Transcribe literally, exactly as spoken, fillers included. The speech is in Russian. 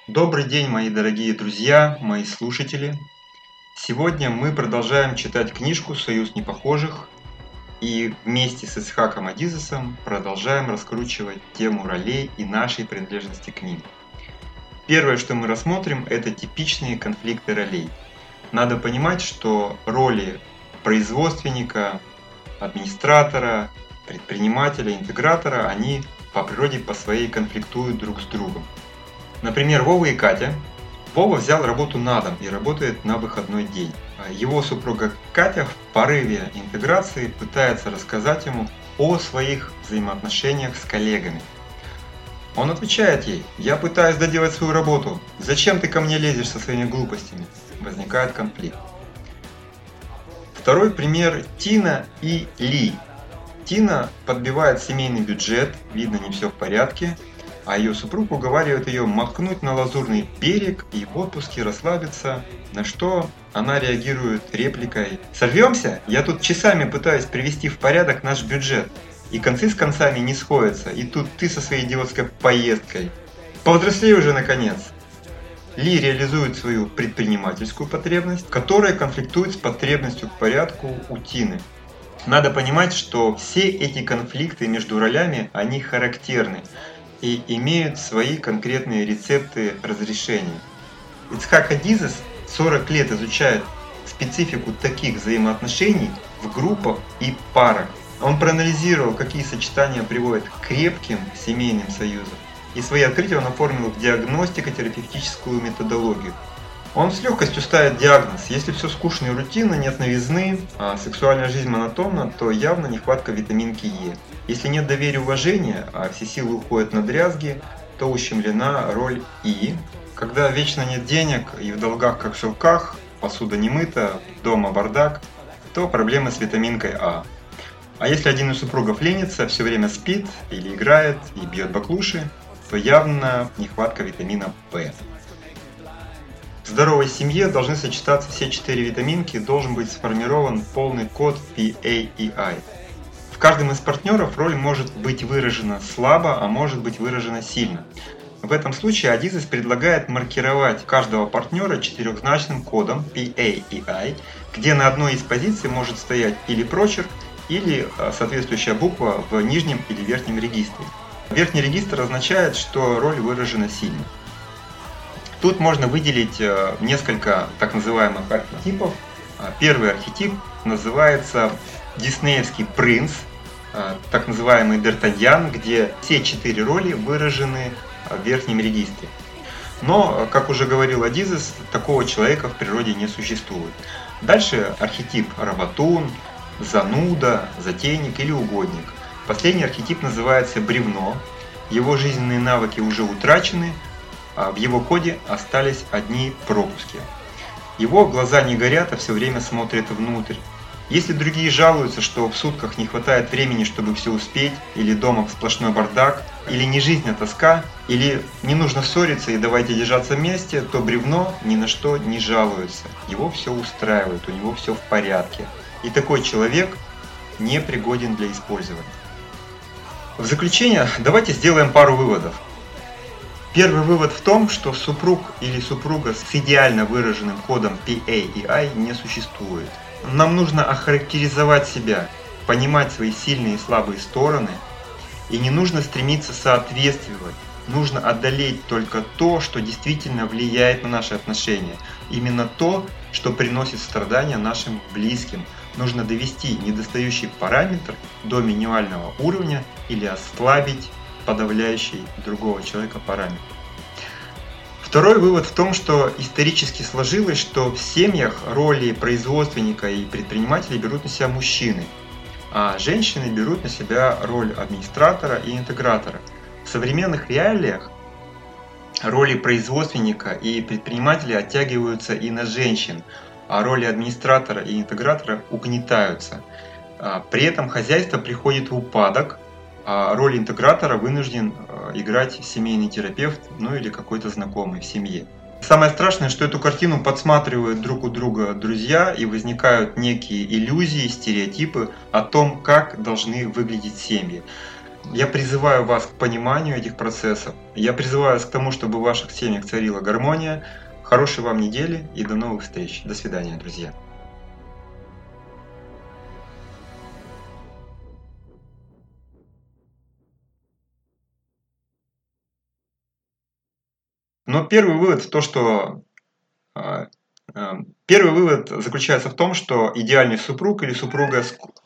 Добрый день, мои дорогие друзья, мои слушатели. Сегодня мы продолжаем читать книжку «Союз непохожих» и вместе с Исхаком Адизесом продолжаем раскручивать тему ролей и нашей принадлежности к ним. Первое, что мы рассмотрим, это типичные конфликты ролей. Надо понимать, что роли производственника, администратора, предпринимателя, интегратора, они по природе по своей конфликтуют друг с другом. Например, Вова и Катя. Вова взял работу на дом и работает на выходной день. Его супруга Катя в порыве интеграции пытается рассказать ему о своих взаимоотношениях с коллегами. Он отвечает ей: «Я пытаюсь доделать свою работу. Зачем ты ко мне лезешь со своими глупостями?» Возникает конфликт. Второй пример – Тина и Ли. Тина подбивает семейный бюджет, видно, не все в порядке, а ее супруг уговаривает ее махнуть на лазурный берег и в отпуске расслабиться, на что она реагирует репликой: «Сорвемся? Я тут часами пытаюсь привести в порядок наш бюджет, и концы с концами не сходятся, и тут ты со своей идиотской поездкой. Повзрослей уже наконец!» Ли реализует свою предпринимательскую потребность, которая конфликтует с потребностью к порядку у Тины. Надо понимать, что все эти конфликты между ролями, они характерны и имеют свои конкретные рецепты разрешения. Ицхак Адизес сорок лет изучает специфику таких взаимоотношений в группах и парах. Он проанализировал, какие сочетания приводят к крепким семейным союзам, и свои открытия он оформил в диагностико-терапевтическую методологию. Он с легкостью ставит диагноз: если все скучно и рутинно, нет новизны, а сексуальная жизнь монотонна, то явно нехватка витаминки Е. Если нет доверия и уважения, а все силы уходят на дрязги, то ущемлена роль И. Когда вечно нет денег и в долгах как в шелках, посуда не мыта, дома бардак, то проблемы с витаминкой А. А если один из супругов ленится, все время спит или играет и бьет баклуши, то явно нехватка витамина В. В здоровой семье должны сочетаться все четыре витаминки, должен быть сформирован полный код пи эй и ай. В каждом из партнеров роль может быть выражена слабо, а может быть выражена сильно. В этом случае Адизес предлагает маркировать каждого партнера четырехзначным кодом пи эй и ай, где на одной из позиций может стоять или прочерк, или соответствующая буква в нижнем или верхнем регистре. Верхний регистр означает, что роль выражена сильно. Тут можно выделить несколько так называемых архетипов. Первый архетип называется диснеевский принц, так называемый Д'Артаньян, где все четыре роли выражены в верхнем регистре. Но, как уже говорил Адизес, такого человека в природе не существует. Дальше архетип работун, зануда, затейник или угодник. Последний архетип называется бревно. Его жизненные навыки уже утрачены, а в его коде остались одни пропуски. Его глаза не горят, а все время смотрят внутрь. Если другие жалуются, что в сутках не хватает времени, чтобы все успеть, или дома сплошной бардак, или не жизнь, а тоска, или не нужно ссориться и давайте держаться вместе, то бревно ни на что не жалуется. Его все устраивает, у него все в порядке. И такой человек не пригоден для использования. В заключение давайте сделаем пару выводов. Первый вывод в том, что супруг или супруга с идеально выраженным кодом пи эй и ай не существует. Нам нужно охарактеризовать себя, понимать свои сильные и слабые стороны, и не нужно стремиться соответствовать. Нужно одолеть только то, что действительно влияет на наши отношения. Именно то, что приносит страдания нашим близким. Нужно довести недостающий параметр до минимального уровня или ослабить подавляющий другого человека параметр. Второй вывод в том, что исторически сложилось, что в семьях роли производственника и предпринимателя берут на себя мужчины, а женщины берут на себя роль администратора и интегратора. В современных реалиях роли производственника и предпринимателя оттягиваются и на женщин, а роли администратора и интегратора угнетаются. При этом хозяйство приходит в упадок, а роль интегратора вынужден играть семейный терапевт, ну или какой-то знакомый в семье. Самое страшное, что эту картину подсматривают друг у друга друзья, и возникают некие иллюзии, стереотипы о том, как должны выглядеть семьи. Я призываю вас к пониманию этих процессов. Я призываю вас к тому, чтобы в ваших семьях царила гармония. Хорошей вам недели и до новых встреч. До свидания, друзья. Но первый вывод в то, что а, а, первый вывод заключается в том, что идеальный супруг или супруга